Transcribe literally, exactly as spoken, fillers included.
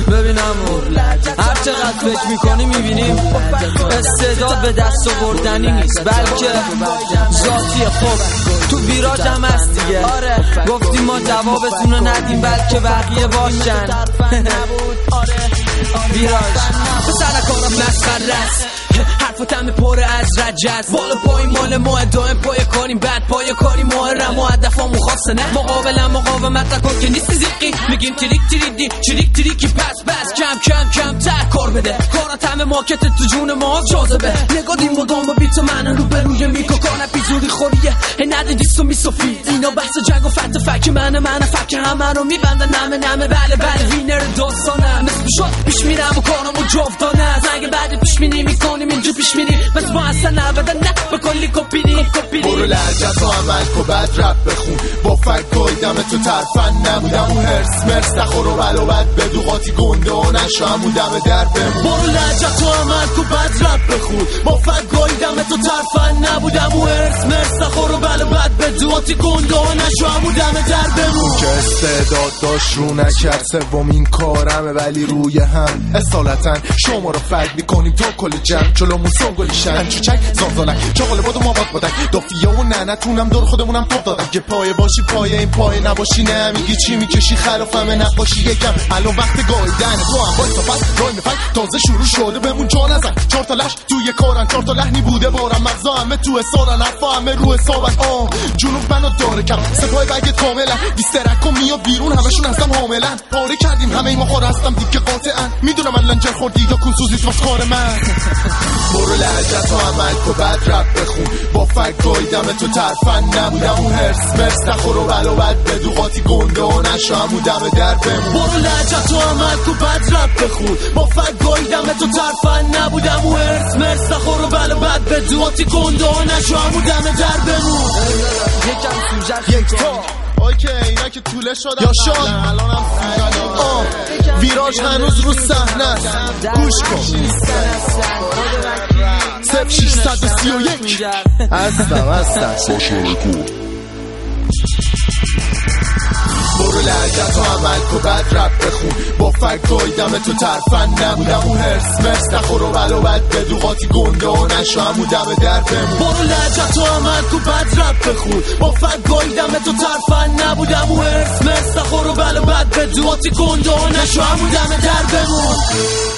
ببینم هر چقدر فکر میکنی میبینیم استعداد به دست آوردنی نیست بلکه ذاتیه. خب تو ویراج هم هست دیگه، گفتیم ما جوابتون رو ندیم بلکه بقیه باشن. ویراج بسر کارم مسخره است، حرفاتم پر از رجز، بالا پای مال ما دائم پای کاریم، بعد پای کاری محرم و هدفمون خاصه نه مقابلم مقاومت نکن که نیستی زیقی، میگیم تریک تریدی چریک تریکی پس بس کم کم کم تر کار بده، کارات همه مارکت تو جون ما جاذبه، نگاه دیم مدام با بیت من رو بروی میکو کار پیزوری خوریه هی نده دیست و میسوفی اینا بحث جنگ و فت فک منه منه فک همه رو میبندن نمه نمه بله بله وینر داستانم مثل شد پیش میرم و کارمو جاودانه زنگ بعد پیش مینی میکنیم اینجا پیش میری بس ما اصلا نبدا نه به کلی کپینی برو لحجت و عمل کو بعد رپ بخون با فک گایدم تو ترفن نبودم اون هرس مرس نخور و بلوبت بدو قاطی گنده و نشو همون دم در بمون برو لحجت و عمل کو بعد رپ بخون با فک گایدم تو ترفن نبودم اون هرس مرس نخور و بلوبت بدو قاطی گنده و نشو همون دم در بمون که استعداد داشت رو نکرد سومین کارمه ولی روی هم اصالتا شما رو فک میکنیم تو کل جمع جلومون سنگلی شن چوچک زازالک چاقاله بادو ما باد بادک دافیه و ننتونم دور خودمونم پاپ دادم که پایه باشی پایه این پایه نباشی نه میگی چی میکشی خلافمه نقاشی یکم الان وقت گایدن تو هم باید تا پس رای میفک تازه شروع شده بمون جا نزن چار تا لش توی کارن چار تا لحنی بوده بارم مغزا همه تو حسارن حرفا همه رو حسابن آه جنوب منو داره کم سپای بگت کاملا دیسترک و میاد بیرون همشون هستم حاملن پاره کردیم همه این مخار هستم دیگه قاطعن میدونم من لنجر خوردی یا کنسوزیت واسه کار من برو لحجت و عمل کو بعد رپ بخون با فک گایدم تو ترفن نبودم اون هرس مرس نخور و بلوبت بدو قاطی گنده و نشو همون دم در بمون برو لحجت و عمل کو بعد رپ بخون با فک گایدم تو ترفن نبودم اون هرس مرس نخور و بلوبت بدو قاطی گنده و نشو همون دم در بمون یکم سوژه یک تا اوکی اینا که طوله شدن یا شان الانم ویراج هنوز رو صحنه گوش کن صفر ششصد و سی و یک هستم هستم برو لحجت و عمل کو بعد رپ بخون با فک گایدم تو ترفن نبودم اون هرس مرس نخور و بلوبت بدو قاطی گنده و نشو همون دم در بمون برو لحجت و عمل کو بعد رپ بخون با فک گایدم تو ترفن نبودم اون هرس مرس نخور و بلوبت بدو قاطی گنده و نشو همون دم در بمون